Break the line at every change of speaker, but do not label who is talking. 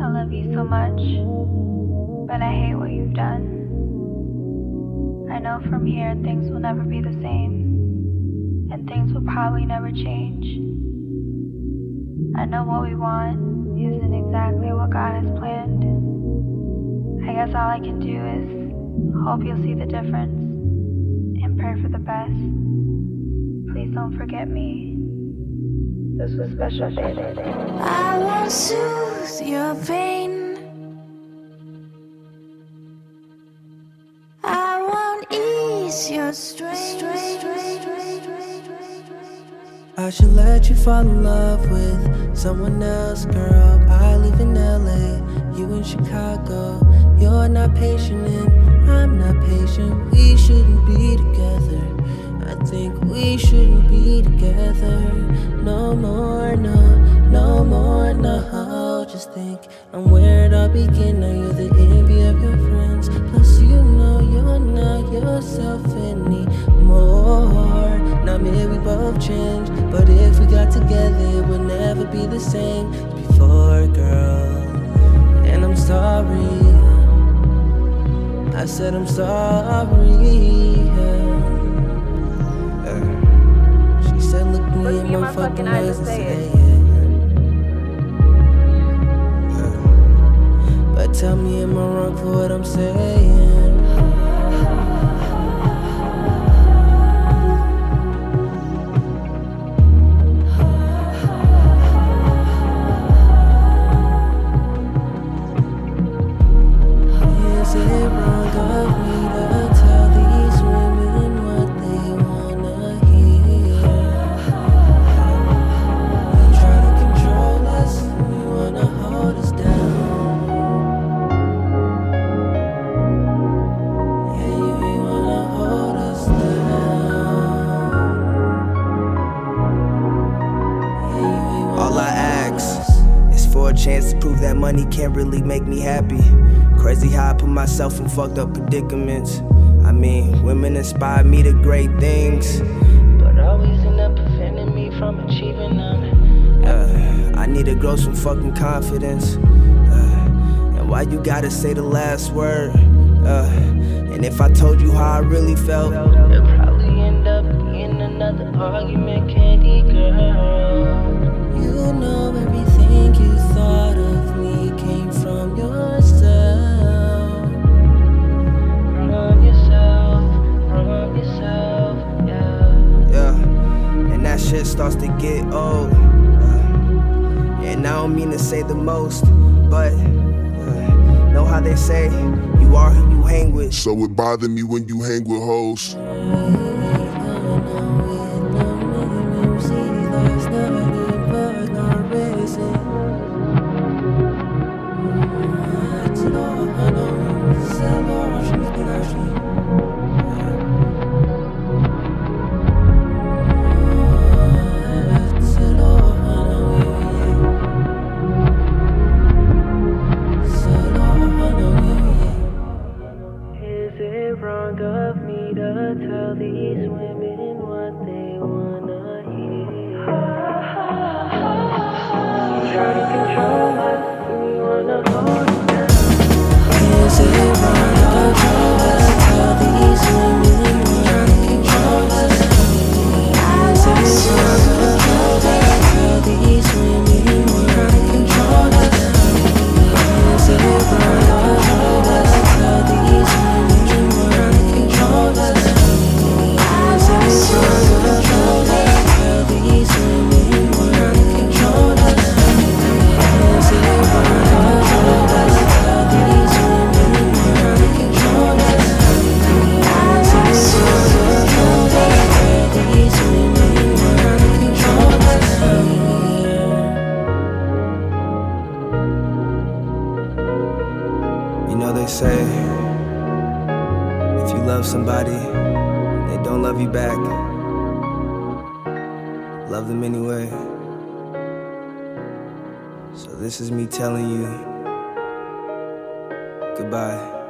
I love you so much, but I hate what you've done. I know from here things will never be the same, and things will probably never change. I know what we want isn't exactly what God has planned. I guess all I can do is hope you'll see the difference and pray for the best. Please don't forget me. This was special day.
I won't soothe your pain. I won't ease your strain.
I should let you fall in love with someone else, girl. I live in LA, you in Chicago. You're not patient and I'm not patient. We shouldn't be together. I think we shouldn't be together. No more, no more, no. Just think I'm where it all began. Now you're the envy of your friends. Plus you know you're not yourself anymore. Now maybe we both changed, but if we got together it would never be the same as before, girl. And I'm sorry, I said I'm sorry. She said look me in my fucking eyes and say it. But tell me am I wrong for what I'm saying? Is it wrong of me to tell these women what they wanna hear? You try to control us, you wanna hold us down. Yeah, you wanna hold us down. Yeah, you
All I ask is for a chance to prove that money can't really make me happy. Crazy how I put myself in fucked up predicaments. I mean, women inspire me to great things, but always end up preventing me from achieving them. I need to grow some fucking confidence. And why you gotta say the last word? And if I told you how I really felt, it'd probably end up being another argument, candy girl.
You know everything you thought of me came from yourself.
From yourself, yeah. And that shit starts to get old. And I don't mean to say the most, but know how they say, you are who you hang with.
So it bother me when you hang with hoes.
Is it wrong of me to tell these women what they wanna hear? You try to control us, you wanna hold us down. Is it wrong of me to tell these women what they wanna hear? Is it wrong of me to tell these women what they wanna hear? Is it wrong of me to tell these women what they wanna hear? Is it wrong of me to tell these women what they wanna hear? Is it wrong of me to tell these women what they wanna hear? Is it wrong of me to tell these women what they wanna hear?
You know they say, if you love somebody, they don't love you back, love them anyway. So this is me telling you goodbye.